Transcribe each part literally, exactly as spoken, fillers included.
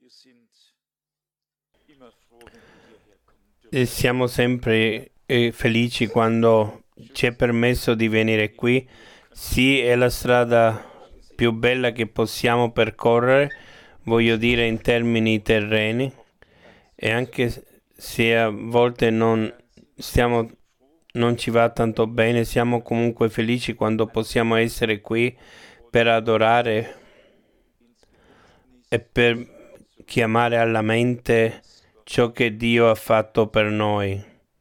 E siamo sempre eh, felici quando ci è permesso di venire qui. Sì, è la strada più bella che possiamo percorrere, voglio dire in termini terreni, e anche se a volte non stiamo, non ci va tanto bene, siamo comunque felici quando possiamo essere qui per adorare e per chiamare alla mente ciò che Dio ha fatto per noi.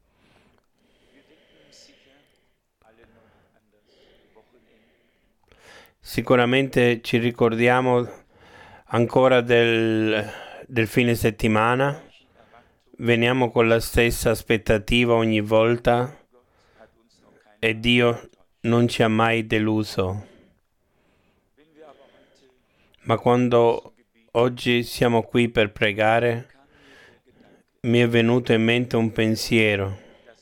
Sicuramente ci ricordiamo ancora del, del fine settimana, veniamo con la stessa aspettativa ogni volta e Dio non ci ha mai deluso. Ma quando oggi siamo qui per pregare, mi è venuto in mente un pensiero.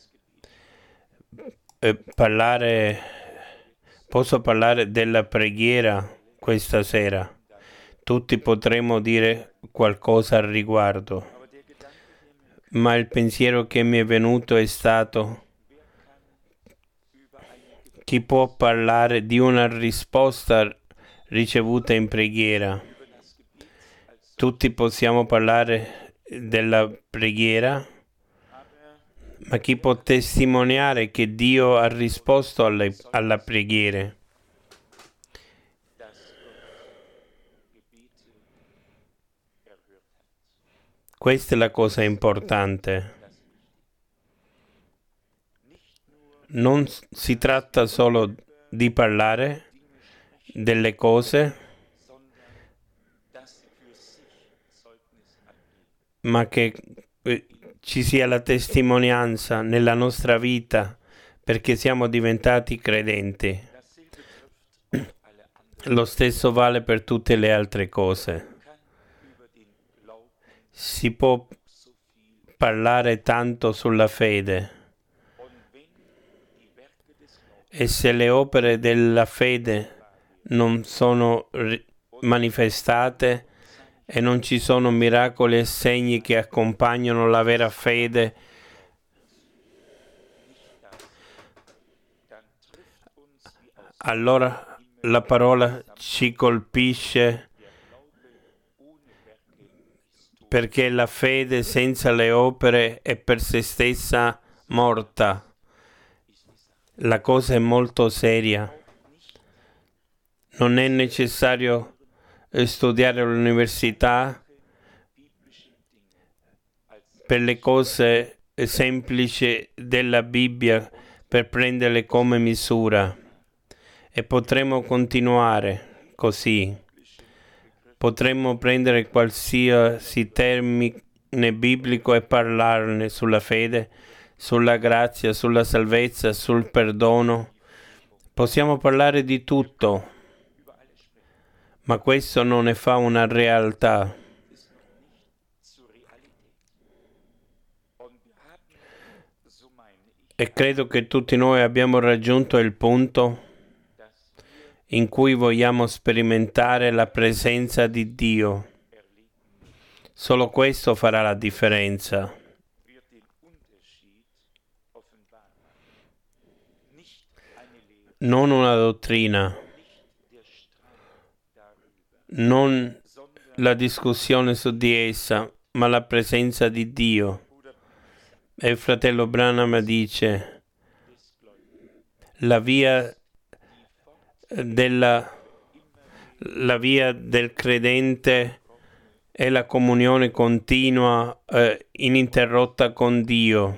Eh, parlare, posso parlare della preghiera questa sera. Tutti potremmo dire qualcosa al riguardo, ma il pensiero che mi è venuto è stato: chi può parlare di una risposta ricevuta in preghiera? Tutti possiamo parlare della preghiera, ma chi può testimoniare che Dio ha risposto alle, alla preghiera? Questa è la cosa importante. Non si tratta solo di parlare delle cose, ma che eh, ci sia la testimonianza nella nostra vita perché siamo diventati credenti. Lo stesso vale per tutte le altre cose. Si può parlare tanto sulla fede, e se le opere della fede non sono ri- manifestate e non ci sono miracoli e segni che accompagnano la vera fede, allora la parola ci colpisce, perché la fede senza le opere è per se stessa morta. La cosa è molto seria. Non è necessario studiare all'università per le cose semplici della Bibbia, per prenderle come misura. E potremmo continuare così. Potremmo prendere qualsiasi termine biblico e parlarne sulla fede, sulla grazia, sulla salvezza, sul perdono. Possiamo parlare di tutto, ma questo non ne fa una realtà. E credo che tutti noi abbiamo raggiunto il punto in cui vogliamo sperimentare la presenza di Dio. Solo questo farà la differenza. Non una dottrina, non la discussione su di essa, ma la presenza di Dio. E il fratello Branham dice: la via della la via del credente è la comunione continua, eh, ininterrotta con Dio.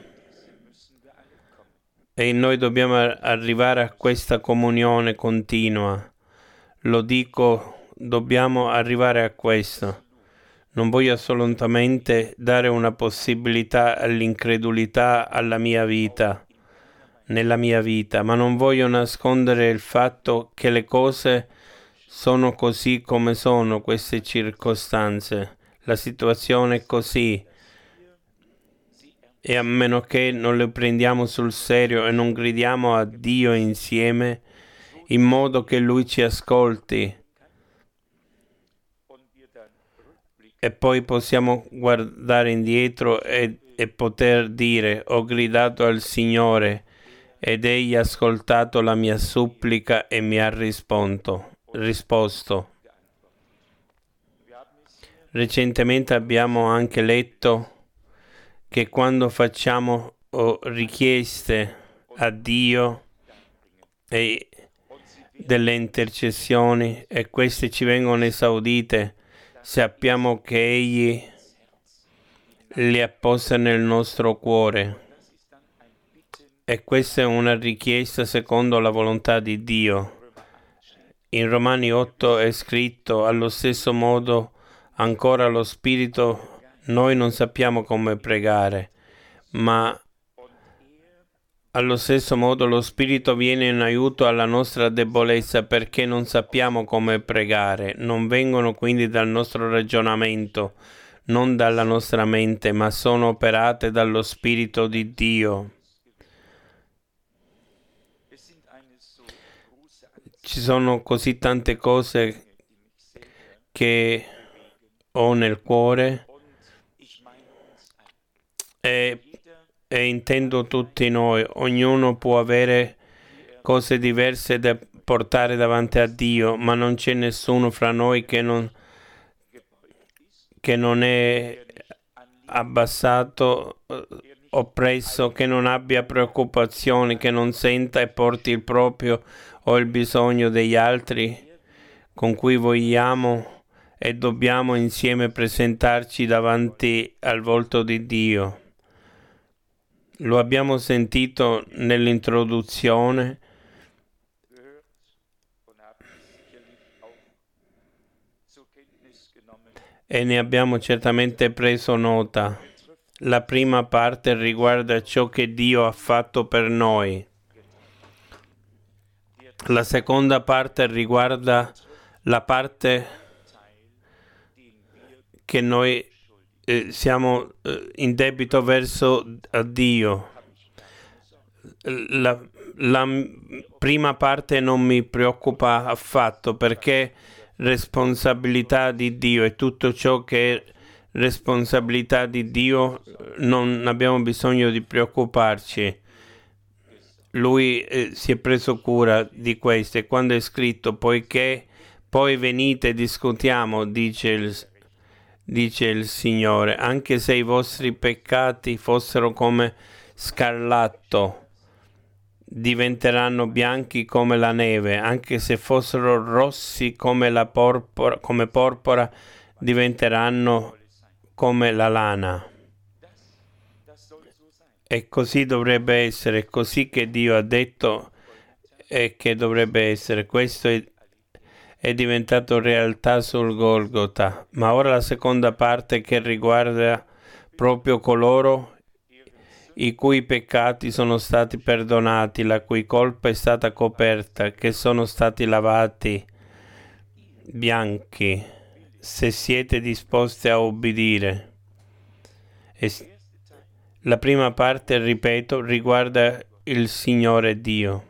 E noi dobbiamo arrivare a questa comunione continua. Lo dico, dobbiamo arrivare a questo. Non voglio assolutamente dare una possibilità all'incredulità alla mia vita, nella mia vita, ma non voglio nascondere il fatto che le cose sono così come sono, queste circostanze. La situazione è così. E a meno che non le prendiamo sul serio e non gridiamo a Dio insieme, in modo che Lui ci ascolti, e poi possiamo guardare indietro e, e poter dire: ho gridato al Signore ed egli ha ascoltato la mia supplica e mi ha risposto. risposto. Recentemente abbiamo anche letto che quando facciamo oh, richieste a Dio e delle intercessioni e queste ci vengono esaudite, sappiamo che Egli le ha poste nel nostro cuore e questa è una richiesta secondo la volontà di Dio. In Romani otto è scritto: allo stesso modo ancora lo Spirito, noi non sappiamo come pregare, ma allo stesso modo lo Spirito viene in aiuto alla nostra debolezza perché non sappiamo come pregare. Non vengono quindi dal nostro ragionamento, non dalla nostra mente, ma sono operate dallo Spirito di Dio. Ci sono così tante cose che ho nel cuore e E intendo tutti noi, ognuno può avere cose diverse da portare davanti a Dio, ma non c'è nessuno fra noi che non, che non è abbassato, oppresso, che non abbia preoccupazioni, che non senta e porti il proprio o il bisogno degli altri con cui vogliamo e dobbiamo insieme presentarci davanti al volto di Dio. Lo abbiamo sentito nell'introduzione e ne abbiamo certamente preso nota. La prima parte riguarda ciò che Dio ha fatto per noi. La seconda parte riguarda la parte che noi Eh, siamo eh, in debito verso a Dio. La, la prima parte non mi preoccupa affatto perché responsabilità di Dio e tutto ciò che è responsabilità di Dio non abbiamo bisogno di preoccuparci. Lui eh, si è preso cura di questo e quando è scritto poiché poi venite e discutiamo, dice il Dice il Signore, anche se i vostri peccati fossero come scarlatto, diventeranno bianchi come la neve, anche se fossero rossi come la porpora, come porpora, diventeranno come la lana. E così dovrebbe essere, così che Dio ha detto e che dovrebbe essere. Questo è è diventato realtà sul Golgota. Ma ora la seconda parte che riguarda proprio coloro i cui peccati sono stati perdonati, la cui colpa è stata coperta, che sono stati lavati bianchi, se siete disposti a obbedire. E la prima parte, ripeto, riguarda il Signore Dio.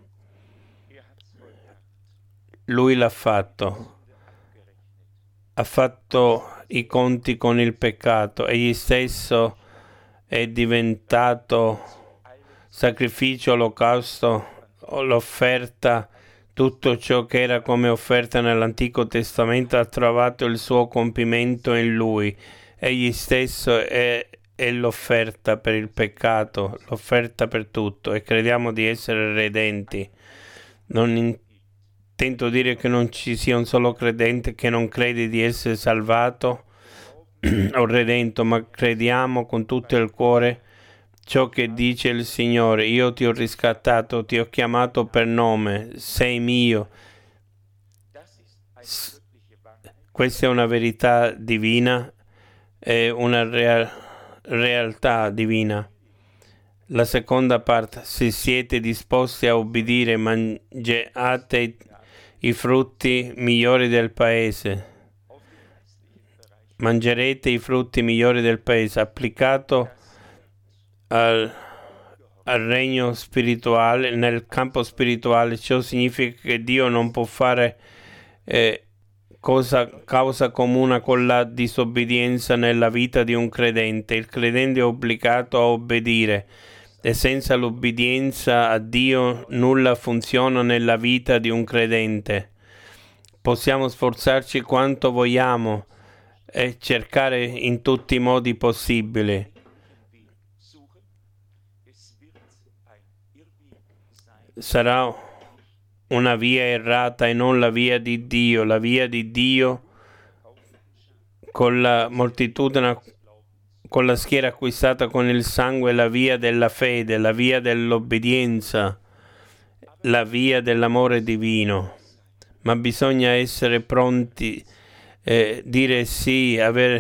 Lui l'ha fatto, ha fatto i conti con il peccato, egli stesso è diventato sacrificio, olocausto, l'offerta, tutto ciò che era come offerta nell'Antico Testamento ha trovato il suo compimento in Lui. Egli stesso è, è l'offerta per il peccato, l'offerta per tutto e crediamo di essere redenti. Non in Tento dire che non ci sia un solo credente che non crede di essere salvato o redento, ma crediamo con tutto il cuore ciò che dice il Signore. Io ti ho riscattato, ti ho chiamato per nome, sei mio. S- questa è una verità divina, è una real- realtà divina. La seconda parte, se siete disposti a obbedire, mangiate i frutti migliori del paese. Mangerete i frutti migliori del paese, applicato al, al regno spirituale, nel campo spirituale. Ciò significa che Dio non può fare eh, cosa, causa comune con la disobbedienza nella vita di un credente. Il credente è obbligato a obbedire e senza l'obbedienza a Dio nulla funziona nella vita di un credente. Possiamo sforzarci quanto vogliamo e cercare in tutti i modi possibili. Sarà una via errata e non la via di Dio. La via di Dio con la moltitudine, con la schiera acquistata con il sangue, la via della fede, la via dell'obbedienza, la via dell'amore divino. Ma bisogna essere pronti, eh, dire sì, avere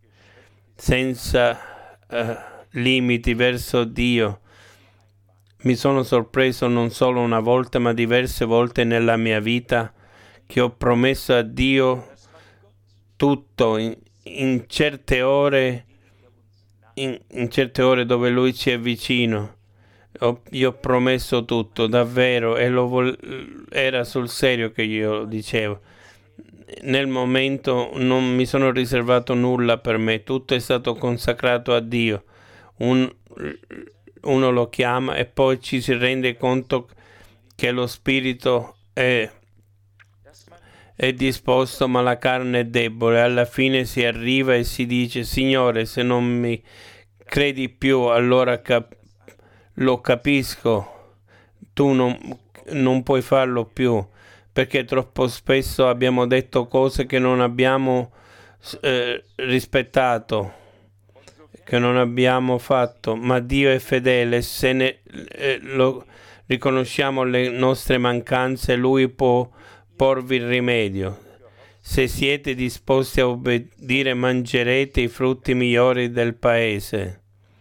senza eh, limiti verso Dio. Mi sono sorpreso non solo una volta, ma diverse volte nella mia vita che ho promesso a Dio tutto in, in certe ore, in, in certe ore dove Lui ci è vicino. Ho, io ho promesso tutto, davvero, e lo vol- era sul serio che io dicevo. Nel momento non mi sono riservato nulla per me, tutto è stato consacrato a Dio. Un, uno lo chiama e poi ci si rende conto che lo spirito è, è disposto, ma la carne è debole. Alla fine si arriva e si dice: Signore, se non mi credi più, allora cap- lo capisco, tu non, non puoi farlo più, perché troppo spesso abbiamo detto cose che non abbiamo eh, rispettato, che non abbiamo fatto, ma Dio è fedele. Se ne, eh, lo riconosciamo le nostre mancanze, Lui può porvi il rimedio. Se siete disposti a obbedire, mangerete i frutti migliori del paese.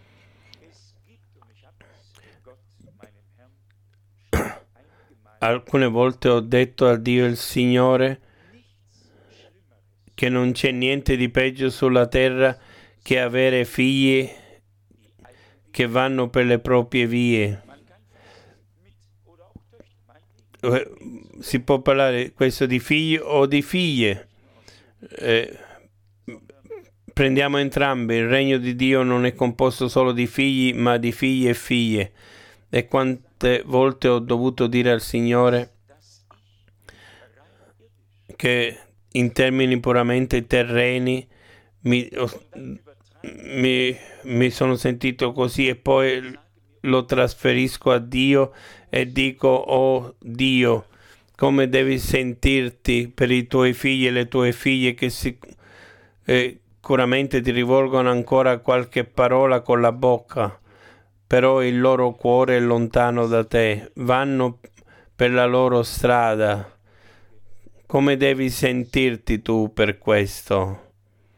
Alcune volte ho detto a Dio il Signore che non c'è niente di peggio sulla terra che avere figli che vanno per le proprie vie. Si può parlare questo di figli o di figlie. Eh, prendiamo entrambi. Il regno di Dio non è composto solo di figli, ma di figli e figlie. E quante volte ho dovuto dire al Signore che in termini puramente terreni mi, mi, mi sono sentito così, e poi lo trasferisco a Dio e dico: oh Dio, come devi sentirti per i tuoi figli e le tue figlie che sicuramente eh, ti rivolgono ancora qualche parola con la bocca, però il loro cuore è lontano da te, vanno per la loro strada. Come devi sentirti tu per questo?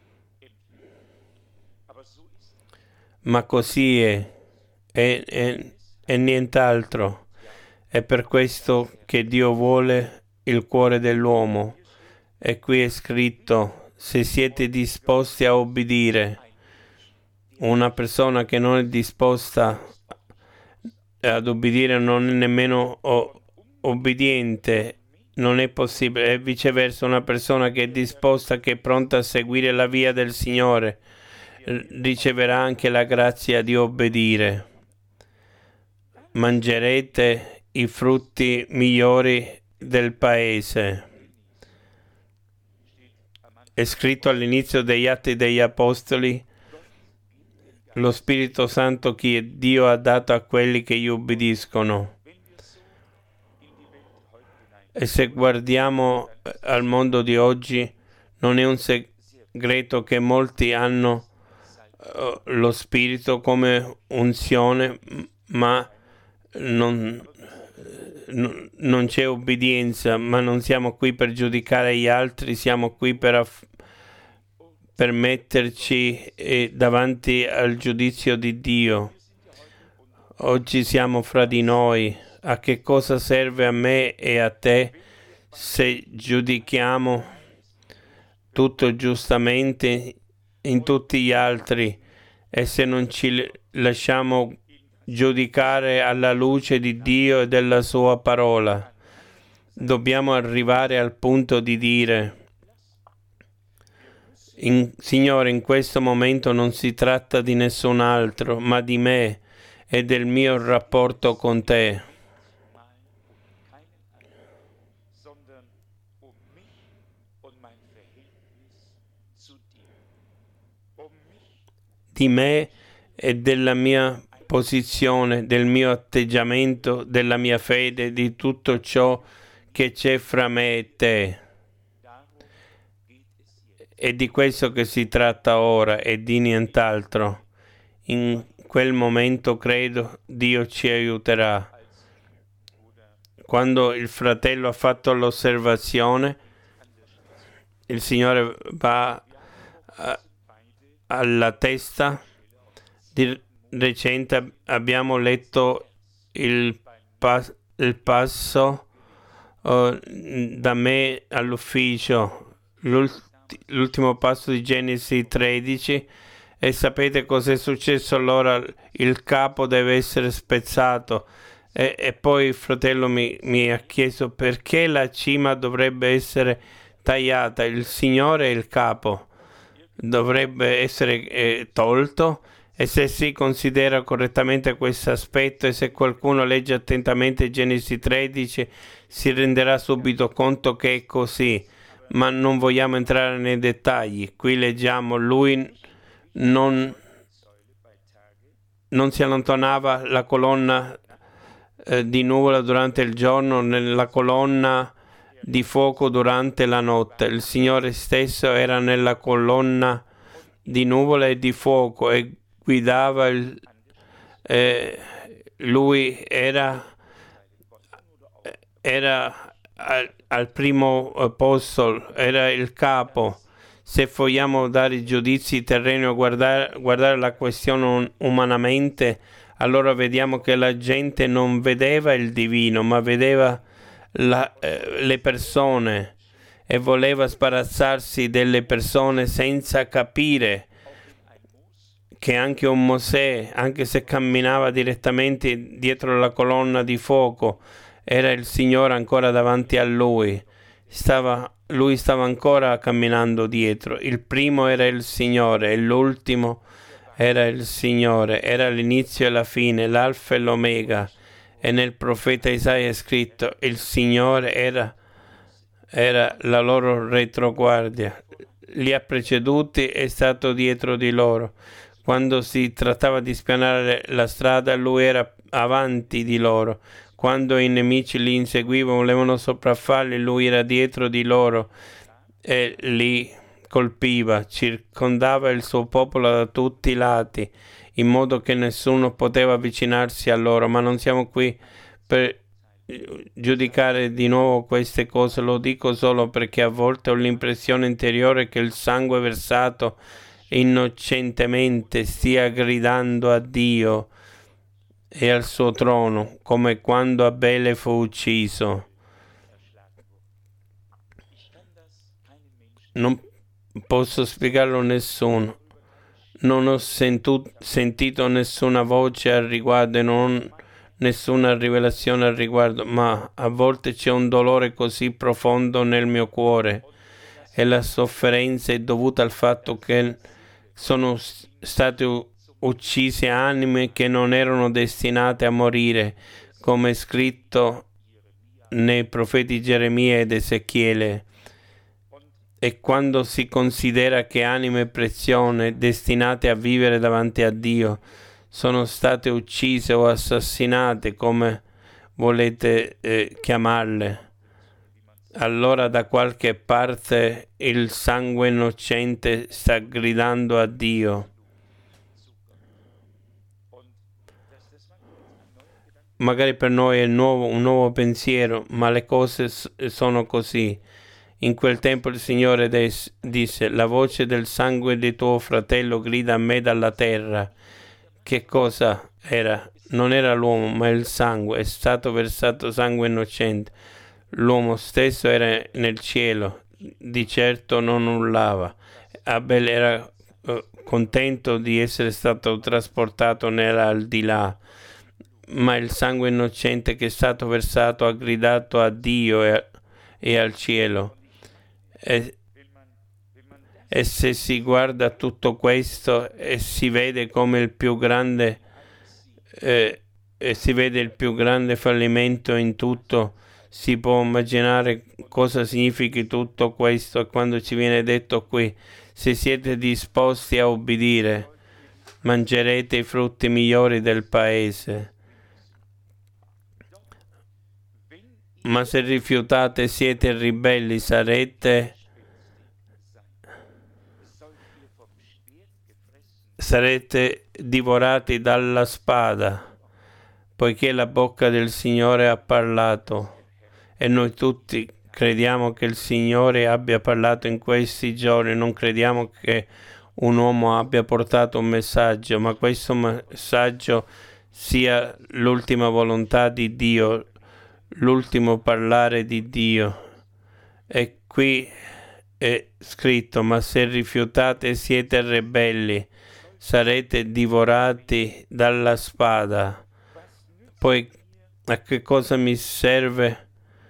Ma così è, e, e, e nient'altro. È per questo che Dio vuole il cuore dell'uomo. E qui è scritto: se siete disposti a obbedire. Una persona che non è disposta ad obbedire non è nemmeno o, obbediente. Non è possibile. E viceversa, una persona che è disposta, che è pronta a seguire la via del Signore, riceverà anche la grazia di obbedire. Mangerete i frutti migliori del paese. È scritto all'inizio degli Atti degli Apostoli: lo Spirito Santo che Dio ha dato a quelli che gli obbediscono. E se guardiamo al mondo di oggi, non è un segreto che molti hanno uh, lo Spirito come unzione, ma non, n- non c'è obbedienza. Ma non siamo qui per giudicare gli altri, siamo qui per, aff- per metterci eh, davanti al giudizio di Dio. Oggi siamo fra di noi. A che cosa serve a me e a te se giudichiamo tutto giustamente in tutti gli altri, e se non ci lasciamo giudicare alla luce di Dio e della sua parola? Dobbiamo arrivare al punto di dire: In, Signore, in questo momento non si tratta di nessun altro, ma di me e del mio rapporto con te. Di me e della mia posizione, del mio atteggiamento, della mia fede, di tutto ciò che c'è fra me e te. È di questo che si tratta ora e di nient'altro. In quel momento credo Dio ci aiuterà. Quando il fratello ha fatto l'osservazione, il Signore va a, alla testa. Di recente abbiamo letto il, pas- il passo uh, da me all'ufficio, l'ult- l'ultimo passo di Genesi tredici, e sapete cosa è successo allora? Il capo deve essere spezzato. E, e poi il fratello mi, mi ha chiesto perché la cima dovrebbe essere tagliata, il Signore è il capo, dovrebbe essere eh, tolto. E se si considera correttamente questo aspetto e se qualcuno legge attentamente Genesi tredici si renderà subito conto che è così, ma non vogliamo entrare nei dettagli. Qui leggiamo lui non, non si allontanava la colonna eh, di nuvola durante il giorno, nella colonna di fuoco durante la notte. Il Signore stesso era nella colonna di nuvola e di fuoco e guidava il, eh, lui era, era al, al primo posto, era il capo. Se vogliamo dare i giudizi terreni o guardare, guardare la questione umanamente, allora vediamo che la gente non vedeva il divino, ma vedeva la, eh, le persone e voleva sbarazzarsi delle persone senza capire che anche un Mosè, anche se camminava direttamente dietro la colonna di fuoco, era il Signore ancora davanti a lui. Stava, lui stava ancora camminando dietro. Il primo era il Signore e l'ultimo era il Signore. Era l'inizio e la fine, l'alfa e l'omega. E nel profeta Isaia è scritto: il Signore era, era la loro retroguardia. Li ha preceduti e è stato dietro di loro. Quando si trattava di spianare la strada, lui era avanti di loro. Quando i nemici li inseguivano, volevano sopraffarli, lui era dietro di loro e li colpiva, circondava il suo popolo da tutti i lati, in modo che nessuno poteva avvicinarsi a loro. Ma non siamo qui per giudicare di nuovo queste cose, lo dico solo perché a volte ho l'impressione interiore che il sangue versato innocentemente stia gridando a Dio e al suo trono, come quando Abele fu ucciso. Non posso spiegarlo a nessuno. Non ho sentu- sentito nessuna voce al riguardo e non nessuna rivelazione al riguardo, ma a volte c'è un dolore così profondo nel mio cuore e la sofferenza è dovuta al fatto che sono state uccise anime che non erano destinate a morire, come è scritto nei profeti Geremia ed Ezechiele. E quando si considera che anime preziose destinate a vivere davanti a Dio sono state uccise o assassinate, come volete eh, chiamarle, allora da qualche parte il sangue innocente sta gridando a Dio. Magari per noi è nuovo, un nuovo pensiero, ma le cose sono così. In quel tempo il Signore des- disse: la voce del sangue di tuo fratello grida a me dalla terra. Che cosa era? Non era l'uomo, ma il sangue. È stato versato sangue innocente. L'uomo stesso era nel cielo, di certo non urlava. Abel era eh, contento di essere stato trasportato nell'aldilà, ma il sangue innocente che è stato versato ha gridato a Dio e, e al cielo. E, E se si guarda tutto questo e si vede come il più grande eh, e si vede il più grande fallimento in tutto, si può immaginare cosa significhi tutto questo. E quando ci viene detto qui, se siete disposti a obbedire, mangerete i frutti migliori del paese. Ma se rifiutate, siete ribelli, sarete sarete divorati dalla spada, poiché la bocca del Signore ha parlato. E noi tutti crediamo che il Signore abbia parlato in questi giorni, non crediamo che un uomo abbia portato un messaggio, ma questo messaggio sia l'ultima volontà di Dio, l'ultimo parlare di Dio. E qui è scritto: ma se rifiutate siete ribelli, sarete divorati dalla spada. Poi a che cosa mi serve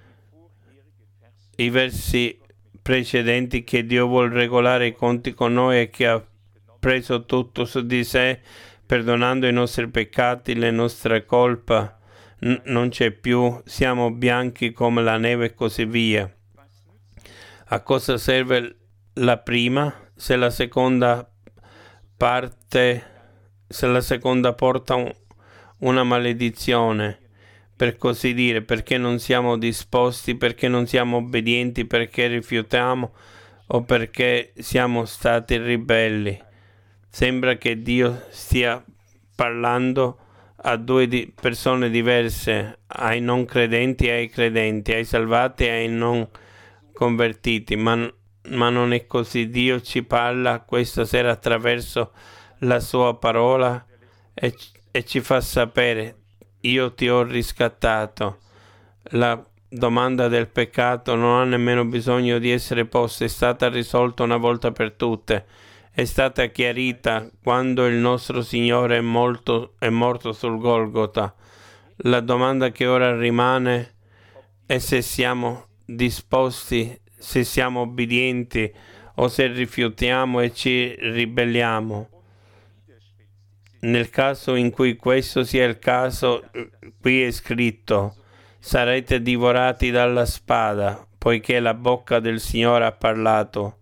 i versi precedenti, che Dio vuol regolare i conti con noi e che ha preso tutto su di sé, perdonando i nostri peccati, le nostre colpe, N- non c'è più, siamo bianchi come la neve e così via. A cosa serve la prima se la seconda parte, se la seconda porta un, una maledizione, per così dire, perché non siamo disposti, perché non siamo obbedienti, perché rifiutiamo o perché siamo stati ribelli. Sembra che Dio stia parlando a due di persone diverse, ai non credenti e ai credenti, ai salvati e ai non convertiti, ma, ma non è così. Dio ci parla questa sera attraverso la sua parola e, e ci fa sapere: io ti ho riscattato. La domanda del peccato non ha nemmeno bisogno di essere posta, è stata risolta una volta per tutte, è stata chiarita quando il nostro Signore è, molto, è morto sul Golgota. La domanda che ora rimane è se siamo disposti, se siamo obbedienti o se rifiutiamo e ci ribelliamo. Nel caso in cui questo sia il caso, qui è scritto: sarete divorati dalla spada, poiché la bocca del Signore ha parlato.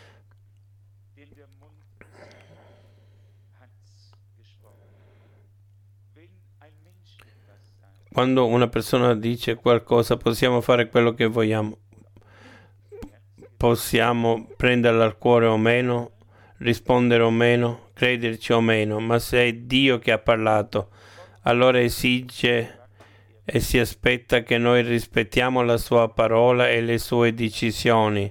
Quando una persona dice qualcosa, possiamo fare quello che vogliamo, possiamo prenderla al cuore o meno, rispondere o meno, crederci o meno, ma se è Dio che ha parlato, allora esige e si aspetta che noi rispettiamo la sua parola e le sue decisioni.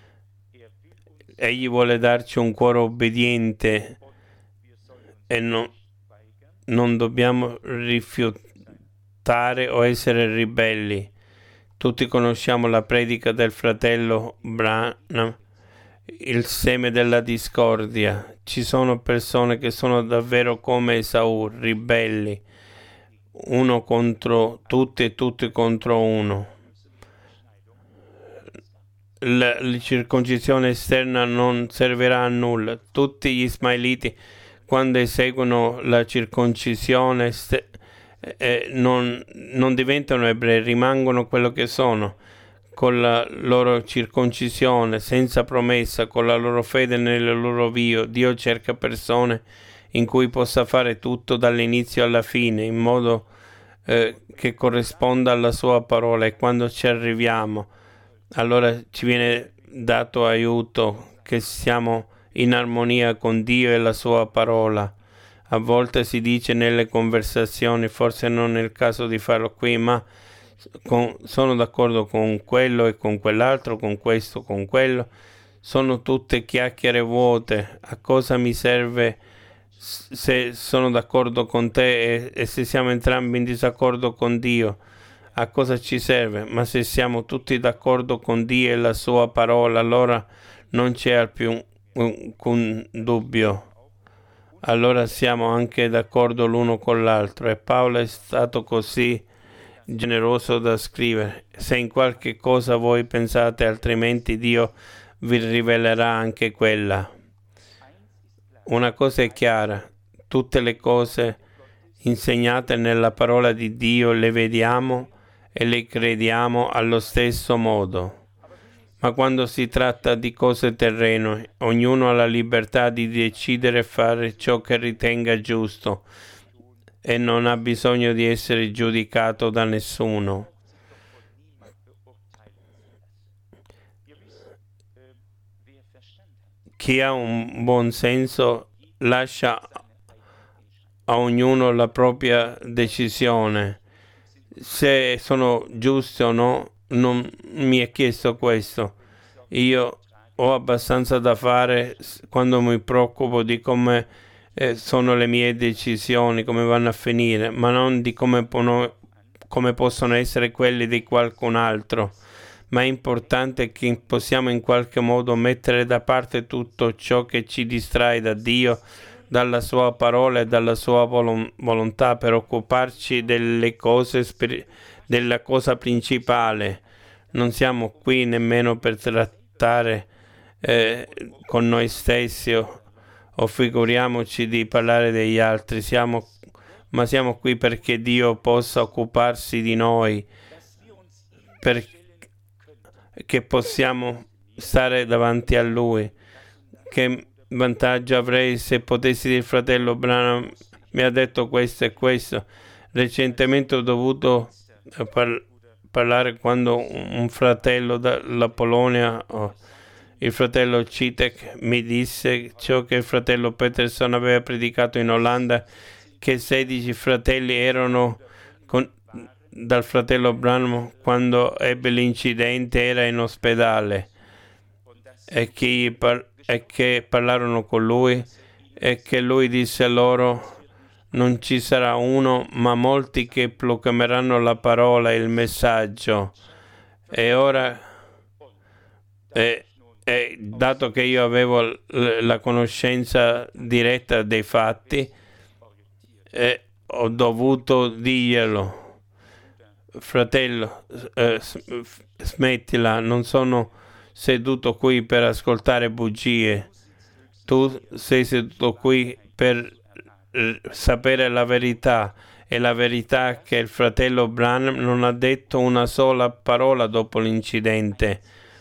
Egli vuole darci un cuore obbediente e non, non dobbiamo rifiutare o essere ribelli. Tutti conosciamo la predica del fratello Branham, il seme della discordia. Ci sono persone che sono davvero come Esaù, ribelli, uno contro tutti e tutti contro uno. La, la circoncisione esterna non servirà a nulla. Tutti gli ismaeliti, quando eseguono la circoncisione st- eh, non, non diventano ebrei, rimangono quello che sono, con la loro circoncisione, senza promessa, con la loro fede nel loro Dio. Dio cerca persone in cui possa fare tutto dall'inizio alla fine, in modo eh, che corrisponda alla sua parola. E quando ci arriviamo, allora ci viene dato aiuto, che siamo in armonia con Dio e la sua parola. A volte si dice nelle conversazioni, forse non è il caso di farlo qui, ma con, sono d'accordo con quello e con quell'altro, con questo, con quello. Sono tutte chiacchiere vuote. A cosa mi serve se sono d'accordo con te e, e se siamo entrambi in disaccordo con Dio? A cosa ci serve? Ma se siamo tutti d'accordo con Dio e la sua parola, allora non c'è più un, un, un dubbio. Allora siamo anche d'accordo l'uno con l'altro. E Paolo è stato così generoso da scrivere: se in qualche cosa voi pensate altrimenti, Dio vi rivelerà anche quella. Una cosa è chiara, tutte le cose insegnate nella parola di Dio le vediamo e le crediamo allo stesso modo. Ma quando si tratta di cose terrene, ognuno ha la libertà di decidere e fare ciò che ritenga giusto e non ha bisogno di essere giudicato da nessuno. Chi ha un buon senso lascia a ognuno la propria decisione. Se sono giuste o no, non mi è chiesto questo. Io ho abbastanza da fare quando mi preoccupo di come eh, sono le mie decisioni, come vanno a finire, ma non di come, pono, come possono essere quelle di qualcun altro. Ma è importante che possiamo in qualche modo mettere da parte tutto ciò che ci distrae da Dio, dalla sua parola e dalla sua vol- volontà per occuparci delle cose spir- della cosa principale. Non siamo qui nemmeno per trattare eh, con noi stessi o, o figuriamoci di parlare degli altri, siamo, ma siamo qui perché Dio possa occuparsi di noi, perché possiamo stare davanti a Lui. Che vantaggio avrei se potessi dire: fratello Branham mi ha detto questo e questo. Recentemente ho dovuto par- parlare quando un fratello dalla Polonia, oh, il fratello Citek, mi disse ciò che il fratello Peterson aveva predicato in Olanda, che sedici fratelli erano con, dal fratello Branham quando ebbe l'incidente, era in ospedale, e che, par- e che parlarono con lui e che lui disse loro: non ci sarà uno, ma molti che proclameranno la parola e il messaggio. E ora, e, e dato che io avevo l- la conoscenza diretta dei fatti, e ho dovuto dirglielo: fratello, eh, smettila, non sono seduto qui per ascoltare bugie. Tu sei seduto qui per sapere la verità, e la verità è che il fratello Branham non ha detto una sola parola dopo l'incidente.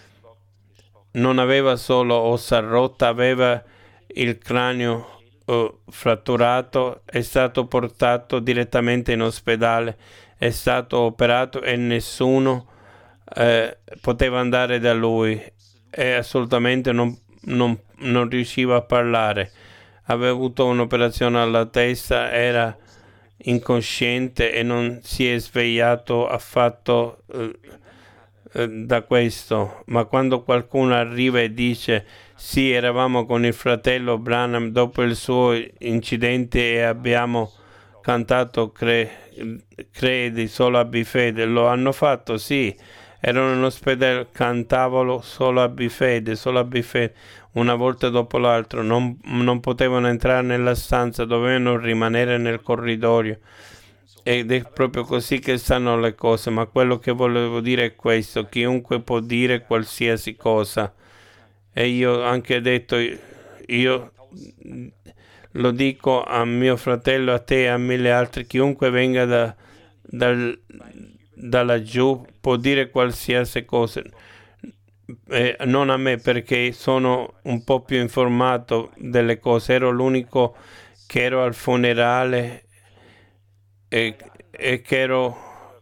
Non aveva solo ossa rotta, aveva il cranio uh, fratturato, è stato portato direttamente in ospedale, è stato operato e nessuno eh, poteva andare da lui, e assolutamente non, non, non riusciva a parlare. Aveva avuto un'operazione alla testa, era incosciente e non si è svegliato affatto eh, eh, da questo. Ma quando qualcuno arriva e dice: sì, eravamo con il fratello Branham dopo il suo incidente e abbiamo cantato cre- credi, solo abbi fede, lo hanno fatto? Sì, erano in ospedale, cantavano solo abbi fede, solo abbi fede, una volta dopo l'altra. Non, non potevano entrare nella stanza, dovevano rimanere nel corridoio, ed è proprio così che stanno le cose. Ma quello che volevo dire è questo: chiunque può dire qualsiasi cosa, e io ho anche detto, io lo dico a mio fratello, a te e a mille altri: chiunque venga da, dal, da laggiù può dire qualsiasi cosa. Eh, non a me, perché sono un po' più informato delle cose, ero l'unico che ero al funerale e, e che ero,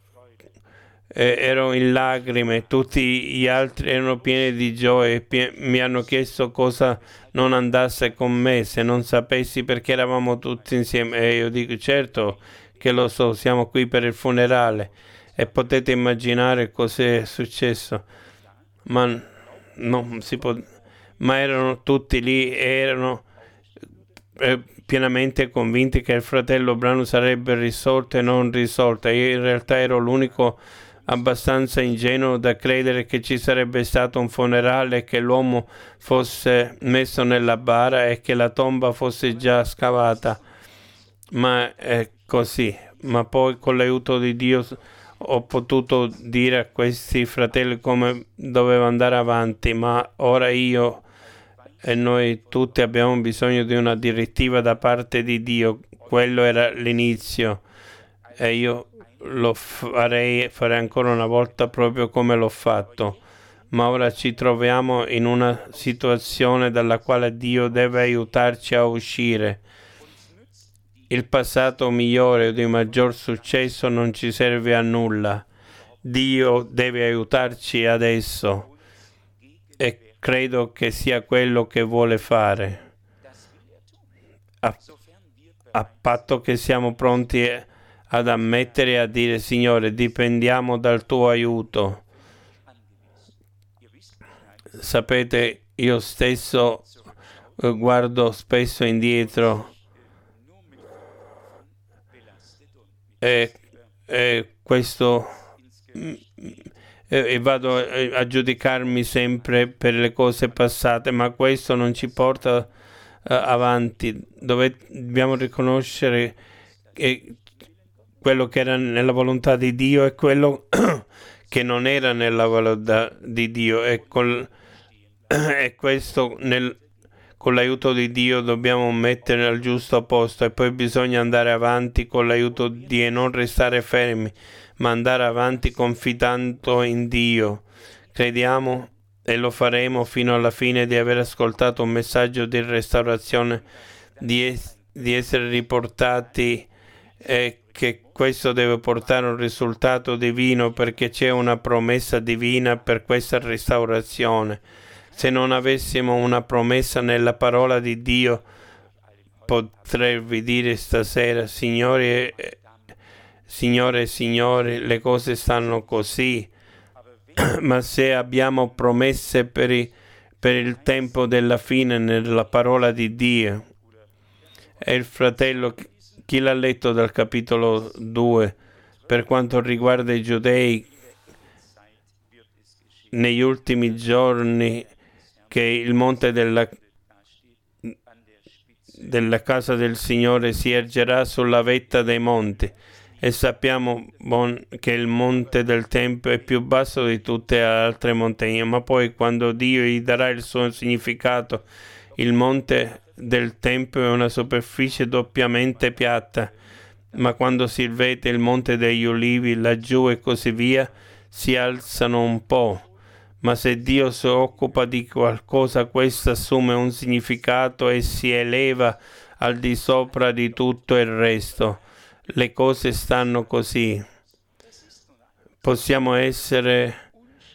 eh, ero in lacrime, tutti gli altri erano pieni di gioia, pie- mi hanno chiesto cosa non andasse con me, se non sapessi, perché eravamo tutti insieme, e io dico: certo che lo so, siamo qui per il funerale. E potete immaginare cos'è successo. Ma non si può, ma erano tutti lì, erano eh, pienamente convinti che il fratello Branham sarebbe risolto e non risolto. Io in realtà ero l'unico abbastanza ingenuo da credere che ci sarebbe stato un funerale, che l'uomo fosse messo nella bara e che la tomba fosse già scavata. Ma è così. Ma poi, con l'aiuto di Dio, ho potuto dire a questi fratelli come doveva andare avanti, ma ora io e noi tutti abbiamo bisogno di una direttiva da parte di Dio. Quello era l'inizio e io lo farei, farei ancora una volta proprio come l'ho fatto. Ma ora ci troviamo in una situazione dalla quale Dio deve aiutarci a uscire. Il passato migliore o di maggior successo non ci serve a nulla. Dio deve aiutarci adesso e credo che sia quello che vuole fare. A, a patto che siamo pronti ad ammettere e a dire: Signore, dipendiamo dal tuo aiuto. Sapete, io stesso eh, guardo spesso indietro e, e questo e, e vado a giudicarmi sempre per le cose passate, ma questo non ci porta uh, avanti. Dove dobbiamo riconoscere che quello che era nella volontà di Dio e quello che non era nella volontà di Dio, e, col, e questo nel, con l'aiuto di Dio dobbiamo mettere al giusto posto, e poi bisogna andare avanti con l'aiuto di Dio e non restare fermi, ma andare avanti confidando in Dio. Crediamo e lo faremo fino alla fine di aver ascoltato un messaggio di restaurazione, di, es- di essere riportati, e che questo deve portare un risultato divino, perché c'è una promessa divina per questa restaurazione. Se non avessimo una promessa nella parola di Dio, potrei dire stasera: Signore, Signore e Signore, le cose stanno così. Ma se abbiamo promesse per, i, per il tempo della fine nella parola di Dio, e il fratello, chi l'ha letto dal capitolo due, per quanto riguarda i giudei, negli ultimi giorni che il monte della, della casa del Signore si ergerà sulla vetta dei monti, e sappiamo bon, che il monte del Tempio è più basso di tutte le altre montagne, ma poi quando Dio gli darà il suo significato, il monte del Tempio è una superficie doppiamente piatta, ma quando si vede il monte degli ulivi laggiù e così via, si alzano un po'. Ma se Dio si occupa di qualcosa, questo assume un significato e si eleva al di sopra di tutto il resto. Le cose stanno così. Possiamo essere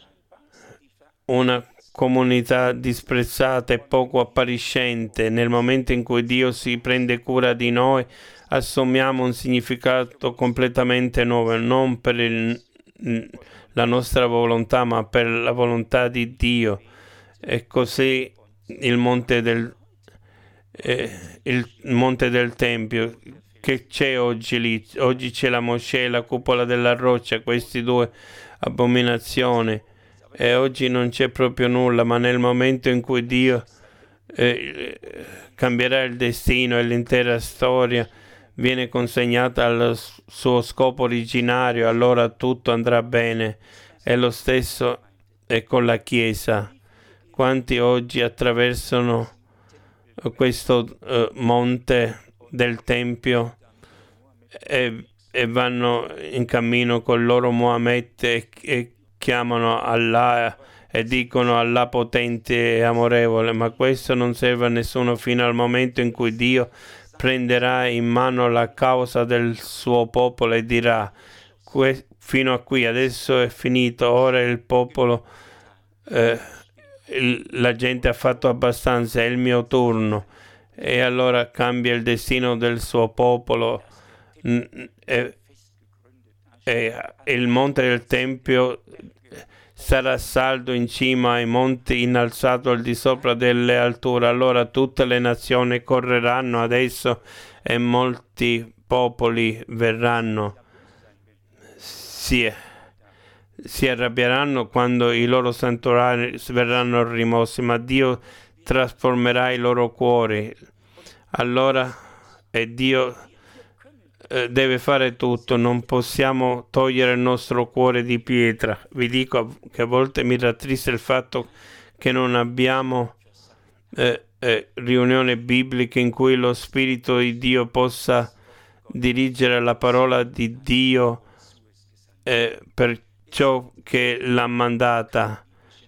una comunità disprezzata e poco appariscente. Nel momento in cui Dio si prende cura di noi, assumiamo un significato completamente nuovo, non per il, la nostra volontà, ma per la volontà di Dio. E così il monte del, eh, il monte del Tempio, che c'è oggi lì? Oggi c'è la Mosè, la cupola della roccia, questi due abominazioni, e oggi non c'è proprio nulla. Ma nel momento in cui Dio eh, cambierà il destino e l'intera storia viene consegnata al suo scopo originario, allora tutto andrà bene. E lo stesso è con la Chiesa. Quanti oggi attraversano questo uh, monte del Tempio e, e vanno in cammino col loro Mohammed e, e chiamano Allah e dicono Allah potente e amorevole, ma questo non serve a nessuno fino al momento in cui Dio prenderà in mano la causa del suo popolo e dirà: fino a qui, adesso è finito, ora il popolo, eh, il, la gente ha fatto abbastanza, è il mio turno. E allora cambia il destino del suo popolo, e, e il monte del Tempio sarà saldo in cima ai monti, innalzato al di sopra delle alture. Allora tutte le nazioni correranno adesso e molti popoli verranno. Si, si arrabbieranno quando i loro santuari verranno rimossi, ma Dio trasformerà i loro cuori. Allora e Dio eh, deve fare tutto, non possiamo togliere il nostro cuore di pietra. Vi dico che a volte mi rattrista il fatto che non abbiamo eh, eh, riunioni bibliche in cui lo Spirito di Dio possa dirigere la parola di Dio eh, per ciò che l'ha mandata.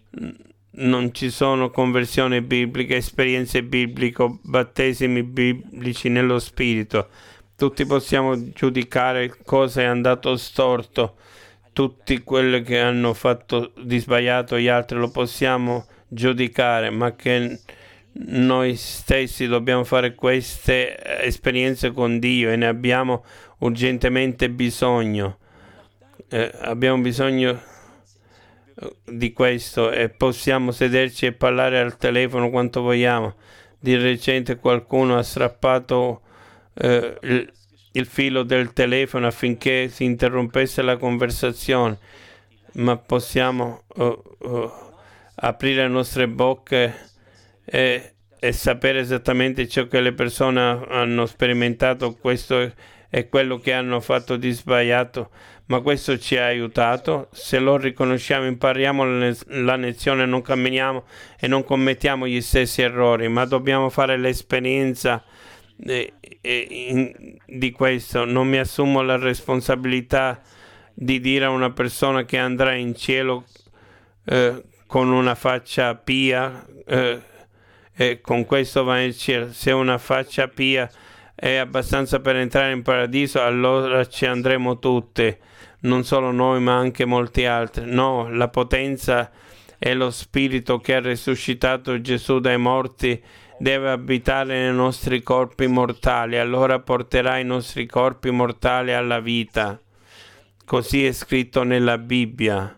Non ci sono conversioni bibliche, esperienze bibliche, battesimi biblici nello Spirito. Tutti possiamo giudicare cosa è andato storto, tutti quelli che hanno fatto di sbagliato, gli altri lo possiamo giudicare, ma che noi stessi dobbiamo fare queste esperienze con Dio e ne abbiamo urgentemente bisogno. Eh, abbiamo bisogno di questo e possiamo sederci e parlare al telefono quanto vogliamo. Di recente qualcuno ha strappato eh, il, il filo del telefono affinché si interrompesse la conversazione, ma possiamo uh, uh, aprire le nostre bocche e, e sapere esattamente ciò che le persone hanno sperimentato. Questo è quello che hanno fatto di sbagliato, ma questo ci ha aiutato. Se lo riconosciamo, impariamo la lezione, non camminiamo e non commettiamo gli stessi errori, ma dobbiamo fare l'esperienza eh, eh, in, di questo. Non mi assumo la responsabilità di dire a una persona che andrà in cielo eh, con una faccia pia, eh, e con questo va in cielo. Se una faccia pia è abbastanza per entrare in paradiso, allora ci andremo tutti, non solo noi ma anche molti altri. No, la potenza e lo spirito che ha risuscitato Gesù dai morti deve abitare nei nostri corpi mortali, allora porterà i nostri corpi mortali alla vita. Così è scritto nella Bibbia,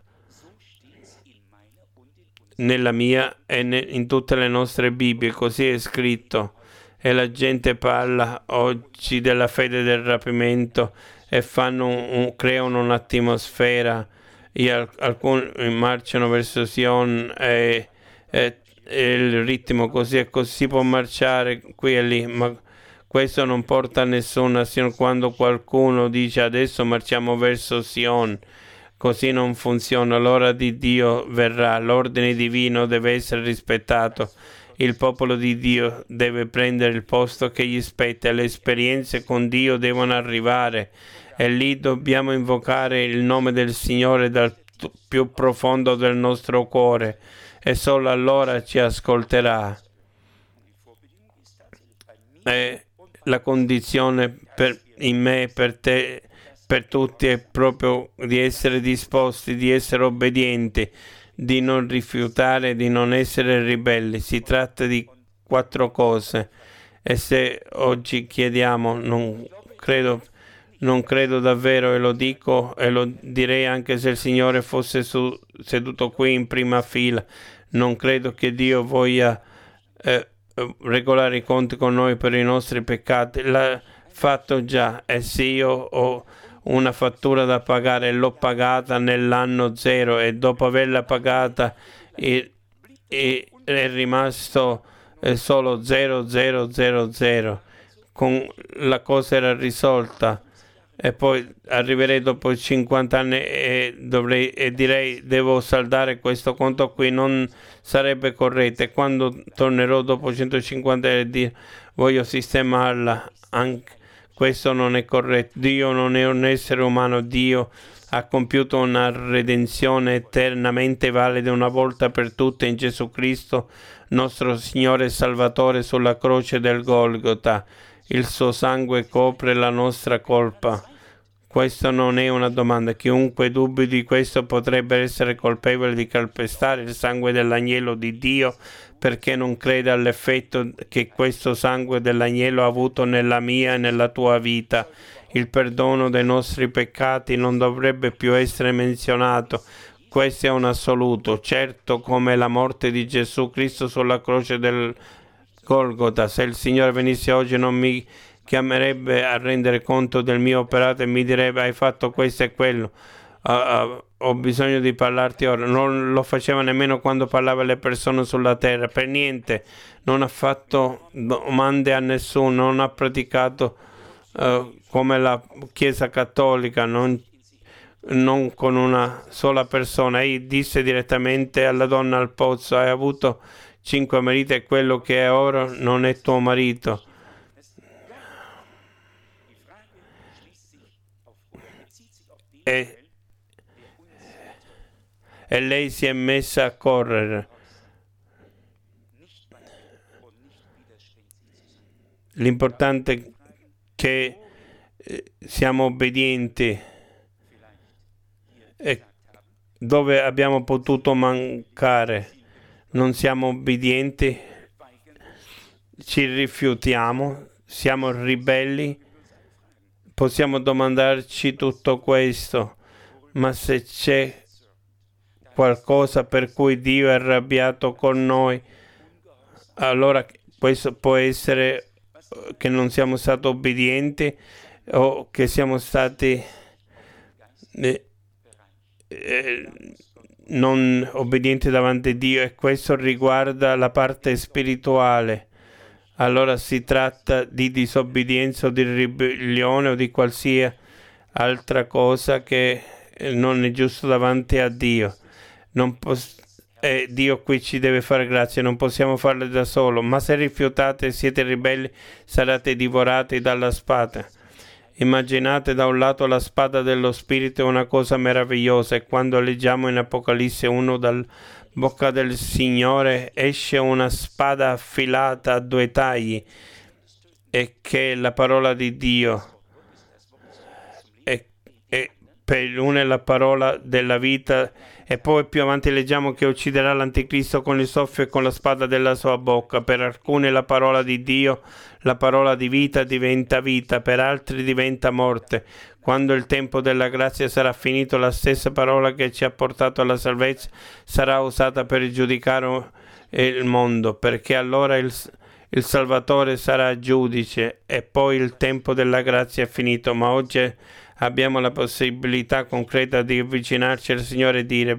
nella mia e in tutte le nostre Bibbie, così è scritto. E la gente parla oggi della fede del rapimento e fanno un, un, creano un'atmosfera. E alcuni marciano verso Sion e, e, e il ritmo così e così si può marciare qui e lì, ma questo non porta a nessuna Sion. Quando qualcuno dice adesso marciamo verso Sion, così non funziona. L'ora di Dio verrà, l'ordine divino deve essere rispettato. Il popolo di Dio deve prendere il posto che gli spetta, le esperienze con Dio devono arrivare e lì dobbiamo invocare il nome del Signore dal t- più profondo del nostro cuore e solo allora ci ascolterà. E la condizione per, in me, per te, per tutti è proprio di essere disposti, di essere obbedienti, di non rifiutare, di non essere ribelli. Si tratta di quattro cose e se oggi chiediamo, non credo, non credo davvero, e lo dico e lo direi anche se il Signore fosse su, seduto qui in prima fila, non credo che Dio voglia eh, regolare i conti con noi per i nostri peccati. L'ha fatto già, e se io ho una fattura da pagare, l'ho pagata nell'anno zero e dopo averla pagata e, e è rimasto eh, solo zero zero zero zero, con la cosa era risolta e poi arriverei dopo cinquanta anni e, dovrei, e direi devo saldare questo conto qui, non sarebbe corretto. E quando tornerò dopo centocinquanta anni e dire voglio sistemarla, anche questo non è corretto. Dio non è un essere umano. Dio ha compiuto una redenzione eternamente valida una volta per tutte in Gesù Cristo, nostro Signore e Salvatore, sulla croce del Golgota. Il suo sangue copre la nostra colpa. Questa non è una domanda. Chiunque dubbi di questo potrebbe essere colpevole di calpestare il sangue dell'agnello di Dio, perché non crede all'effetto che questo sangue dell'agnello ha avuto nella mia e nella tua vita. Il perdono dei nostri peccati non dovrebbe più essere menzionato. Questo è un assoluto, certo come la morte di Gesù Cristo sulla croce del Golgota. Se il Signore venisse oggi non mi chiamerebbe a rendere conto del mio operato e mi direbbe hai fatto questo e quello. Uh, uh, ho bisogno di parlarti ora. Non lo faceva nemmeno quando parlava alle persone sulla terra, per niente. Non ha fatto domande a nessuno, non ha praticato uh, come la Chiesa Cattolica, non, non con una sola persona. Egli disse direttamente alla donna al pozzo: hai avuto cinque mariti e quello che è ora non è tuo marito. E, e lei si è messa a correre. L'importante è che eh, siamo obbedienti, e dove abbiamo potuto mancare non siamo obbedienti, ci rifiutiamo, siamo ribelli. Possiamo domandarci tutto questo, ma se c'è qualcosa per cui Dio è arrabbiato con noi, allora questo può essere che non siamo stati obbedienti o che siamo stati eh, eh, non obbedienti davanti a Dio, e questo riguarda la parte spirituale. Allora si tratta di disobbedienza o di ribellione o di qualsiasi altra cosa che non è giusto davanti a Dio. Non pos- eh, Dio qui ci deve fare grazia, non possiamo farlo da solo, ma se rifiutate e siete ribelli sarete divorati dalla spada. Immaginate da un lato la spada dello Spirito è una cosa meravigliosa, e quando leggiamo in Apocalisse uno dal bocca del Signore esce una spada affilata a due tagli, e che è la parola di Dio, e, e per uno è la parola della vita, e poi più avanti leggiamo che ucciderà l'anticristo con il soffio e con la spada della sua bocca. Per alcuni la parola di Dio, la parola di vita, diventa vita, per altri diventa morte. Quando il tempo della grazia sarà finito, la stessa parola che ci ha portato alla salvezza sarà usata per giudicare il mondo, perché allora il, il Salvatore sarà giudice, e poi il tempo della grazia è finito. Ma oggi abbiamo la possibilità concreta di avvicinarci al Signore e dire: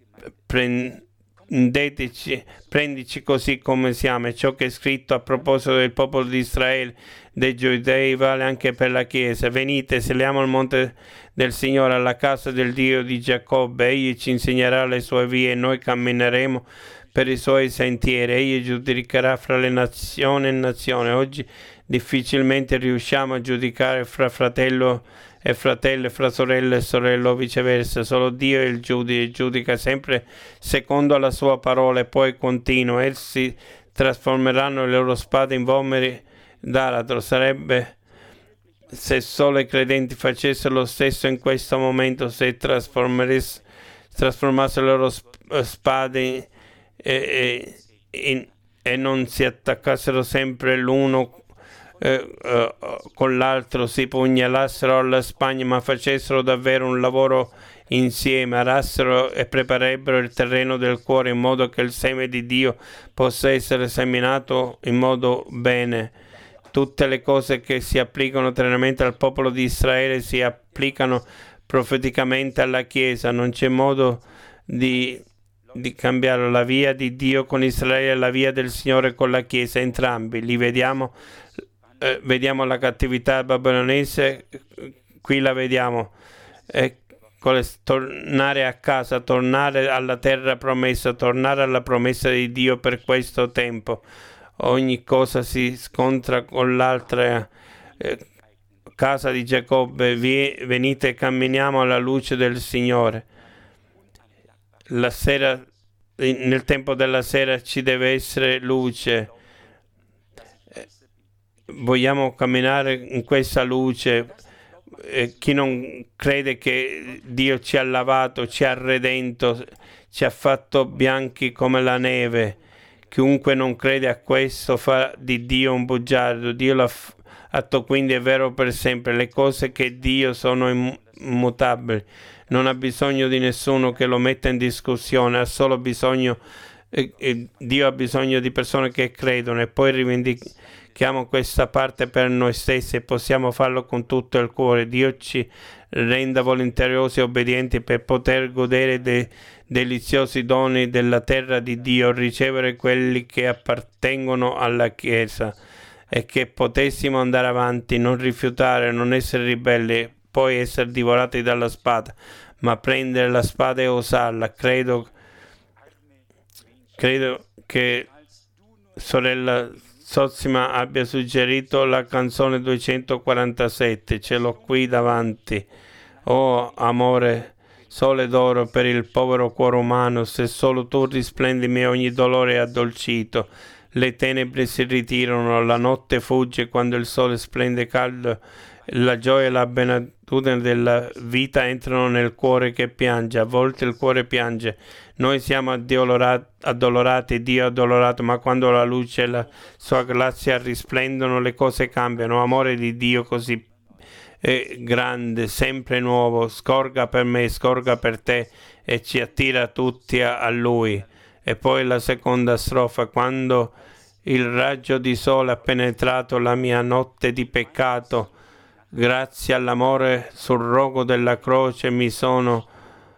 prendeteci, prendici così come siamo. E ciò che è scritto a proposito del popolo di Israele, dei Giudei, vale anche per la Chiesa. Venite, saliamo al monte del Signore, alla casa del Dio di Giacobbe. Egli ci insegnerà le sue vie e noi cammineremo per i suoi sentieri. Egli giudicherà fra le nazioni e nazioni. Oggi difficilmente riusciamo a giudicare fra fratello e fratello, fra sorella e sorella, o viceversa. Solo Dio è il giudice, giudica sempre secondo la sua parola. E poi continua: essi trasformeranno le loro spade in vomeri d'aratro. Sarebbe se solo i credenti facessero lo stesso in questo momento, se trasformassero le loro spade in, in, in, e non si attaccassero sempre l'uno Eh, eh, con l'altro, si pugnalassero alla spagna, ma facessero davvero un lavoro insieme, arassero e preparerebbero il terreno del cuore, in modo che il seme di Dio possa essere seminato in modo bene. Tutte le cose che si applicano terrenamente al popolo di Israele si applicano profeticamente alla Chiesa. Non c'è modo di di cambiare la via di Dio con Israele e la via del Signore con la Chiesa. Entrambi li vediamo. Eh, vediamo la cattività babilonese, qui la vediamo, eh, tornare a casa, tornare alla terra promessa, tornare alla promessa di Dio per questo tempo. Ogni cosa si scontra con l'altra. Eh, casa di Giacobbe, venite e camminiamo alla luce del Signore. La sera, nel tempo della sera ci deve essere luce. Vogliamo camminare in questa luce. Eh, chi non crede che Dio ci ha lavato, ci ha redento, ci ha fatto bianchi come la neve, chiunque non crede a questo fa di Dio un bugiardo. Dio l'ha fatto, quindi è vero per sempre. Le cose che Dio sono immutabili. Non ha bisogno di nessuno che lo metta in discussione, ha solo bisogno, eh, eh, Dio ha bisogno di persone che credono, e poi rivendichiamo questa parte per noi stessi, e possiamo farlo con tutto il cuore. Dio ci renda volenterosi e obbedienti per poter godere dei deliziosi doni della terra di Dio, ricevere quelli che appartengono alla Chiesa. e che potessimo andare avanti, non rifiutare, non essere ribelli, poi essere divorati dalla spada, ma prendere la spada e usarla. Credo, credo che sorella Sossima abbia suggerito la canzone duecentoquarantasette, ce l'ho qui davanti. Oh amore, sole d'oro per il povero cuore umano, se solo tu risplendimi ogni dolore è addolcito. Le tenebre si ritirano, la notte fugge quando il sole splende caldo, la gioia e la beatitudine della vita entrano nel cuore che piange, a volte il cuore piange. Noi siamo addolorati, Dio è addolorato, ma quando la luce e la sua grazia risplendono le cose cambiano. Amore di Dio così è grande, sempre nuovo, scorga per me, scorga per te e ci attira tutti a, a Lui. E poi la seconda strofa, quando il raggio di sole ha penetrato la mia notte di peccato, grazie all'amore sul rogo della croce mi sono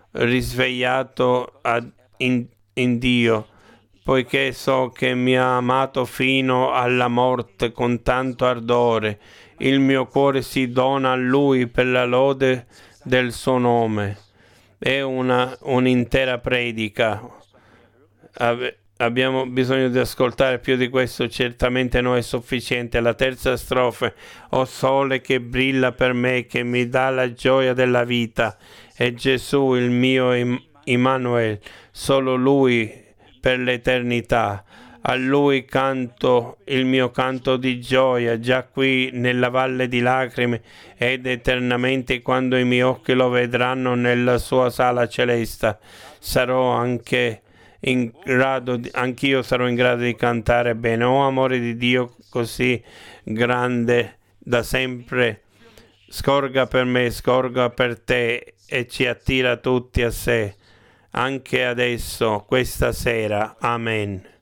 risvegliato a, in, in Dio, poiché so che mi ha amato fino alla morte con tanto ardore. Il mio cuore si dona a Lui per la lode del suo nome. È una, un'intera predica. Ave, abbiamo bisogno di ascoltare più di questo, certamente non è sufficiente. La terza strofa: o sole che brilla per me, che mi dà la gioia della vita, è Gesù il mio Immanuel, solo Lui per l'eternità. A Lui canto il mio canto di gioia, già qui nella valle di lacrime, ed eternamente quando i miei occhi lo vedranno nella sua sala celeste, sarò anche in grado di, anch'io sarò in grado di cantare bene. Oh amore di Dio così grande da sempre, scorga per me, scorga per te e ci attira tutti a sé, anche adesso, questa sera. Amen.